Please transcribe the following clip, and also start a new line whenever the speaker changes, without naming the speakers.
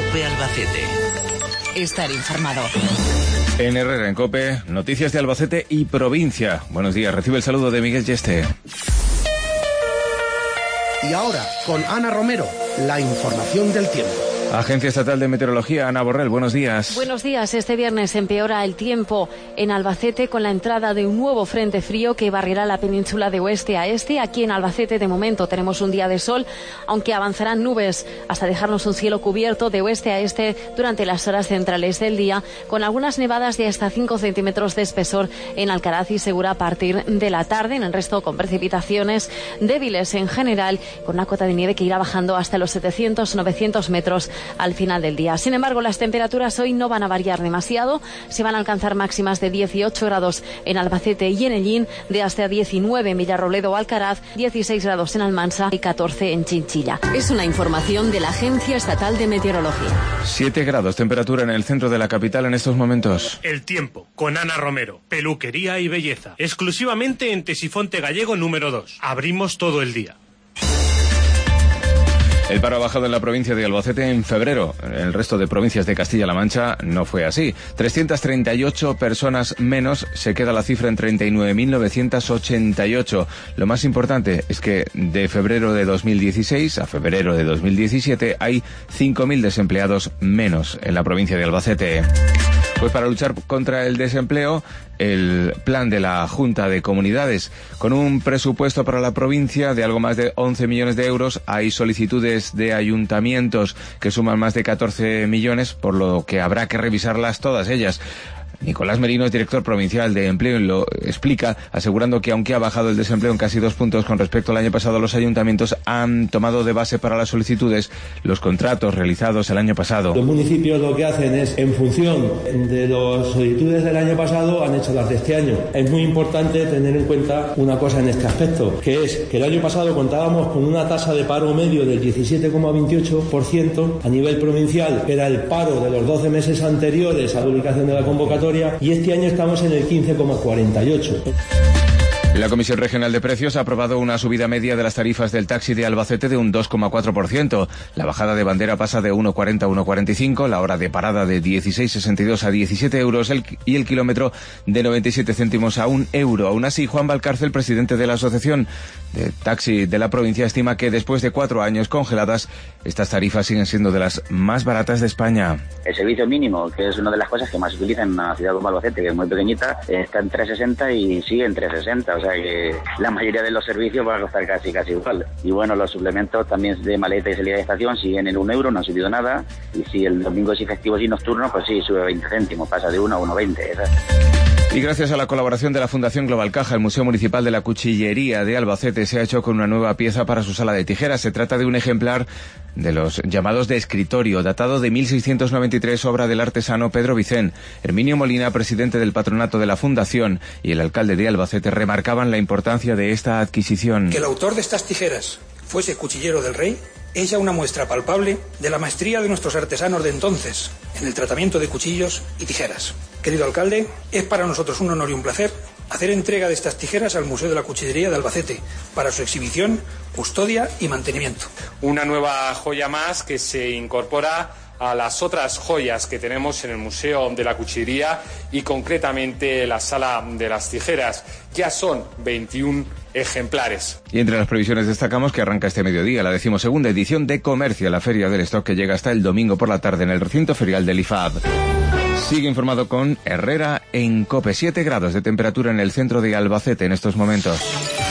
COPE Albacete.
Estar informado.
En Herrera en COPE, noticias de Albacete y provincia. Buenos días, recibe el saludo de Miguel Yeste.
Y ahora, con Ana Romero, la información del tiempo.
Agencia Estatal de Meteorología, Ana Borrell, buenos días.
Buenos días. Este viernes empeora el tiempo en Albacete con la entrada de un nuevo frente frío que barrerá la península de oeste a este. Aquí en Albacete, de momento, tenemos un día de sol, aunque avanzarán nubes hasta dejarnos un cielo cubierto de oeste a este durante las horas centrales del día, con algunas nevadas de hasta 5 centímetros de espesor en Alcaraz y Segura a partir de la tarde. En el resto, con precipitaciones débiles en general, con una cota de nieve que irá bajando hasta los 700-900 metros al final del día. Sin embargo, las temperaturas hoy no van a variar demasiado. Se van a alcanzar máximas de 18 grados en Albacete y en Ellín, de hasta 19 en Villarrobledo o Alcaraz, 16 grados en Almansa y 14 en Chinchilla.
Es una información de la Agencia Estatal de Meteorología.
7 grados, temperatura en el centro de la capital en estos momentos.
El tiempo, con Ana Romero, peluquería y belleza. Exclusivamente en Tesifonte Gallego número 2. Abrimos todo el día.
El paro ha bajado en la provincia de Albacete en febrero. En el resto de provincias de Castilla-La Mancha no fue así. 338 personas menos, se queda la cifra en 39.988. Lo más importante es que de febrero de 2016 a febrero de 2017 hay 5.000 desempleados menos en la provincia de Albacete. Pues para luchar contra el desempleo, el plan de la Junta de Comunidades, con un presupuesto para la provincia de algo más de 11 millones de euros, hay solicitudes de ayuntamientos que suman más de 14 millones, por lo que habrá que revisarlas todas ellas. Nicolás Merino es director provincial de empleo y lo explica, asegurando que aunque ha bajado el desempleo en casi 2 puntos con respecto al año pasado, los ayuntamientos han tomado de base para las solicitudes los contratos realizados el año pasado.
Los municipios lo que hacen es, en función de las solicitudes del año pasado, han hecho las de este año. Es muy importante tener en cuenta una cosa en este aspecto, que es que el año pasado contábamos con una tasa de paro medio del 17,28% a nivel provincial, que era el paro de los 12 meses anteriores a la publicación de la convocatoria, y este año estamos en el 15,48%.
La Comisión Regional de Precios ha aprobado una subida media de las tarifas del taxi de Albacete de un 2,4%. La bajada de bandera pasa de 1,40 a 1,45, la hora de parada de 16,62 a 17 euros y el kilómetro de 97 céntimos a 1 euro. Aún así, Juan Valcárcel, presidente de la Asociación de Taxi de la provincia, estima que después de 4 años congeladas, estas tarifas siguen siendo de las más baratas de España.
El servicio mínimo, que es una de las cosas que más se utilizan en una ciudad como Albacete, que es muy pequeñita, está en 3,60 y sigue en 3,60. O sea que la mayoría de los servicios van a costar casi igual. Y bueno, los suplementos también de maleta y salida de estación siguen en 1 euro, no han subido nada. Y si el domingo es festivos y nocturnos, pues sí, sube 20 céntimos, pasa de 1 a 1,20.
Y gracias a la colaboración de la Fundación Global Caja, el Museo Municipal de la Cuchillería de Albacete se ha hecho con una nueva pieza para su sala de tijeras. Se trata de un ejemplar de los llamados de escritorio, datado de 1693, obra del artesano Pedro Vicén. Herminio Molina, presidente del patronato de la Fundación, y el alcalde de Albacete remarcaban la importancia de esta adquisición.
Que el autor de estas tijeras fuese cuchillero del rey es ya una muestra palpable de la maestría de nuestros artesanos de entonces en el tratamiento de cuchillos y tijeras. Querido alcalde, es para nosotros un honor y un placer hacer entrega de estas tijeras al Museo de la Cuchillería de Albacete para su exhibición, custodia y mantenimiento.
Una nueva joya más que se incorpora a las otras joyas que tenemos en el Museo de la Cuchillería y concretamente la Sala de las Tijeras. Ya son 21 ejemplares.
Y entre las previsiones destacamos que arranca este mediodía la 12ª edición de Comercio, la Feria del Stock, que llega hasta el domingo por la tarde en el recinto ferial del IFAB. Sigue informado con Herrera en COPE. 7 grados de temperatura en el centro de Albacete en estos momentos.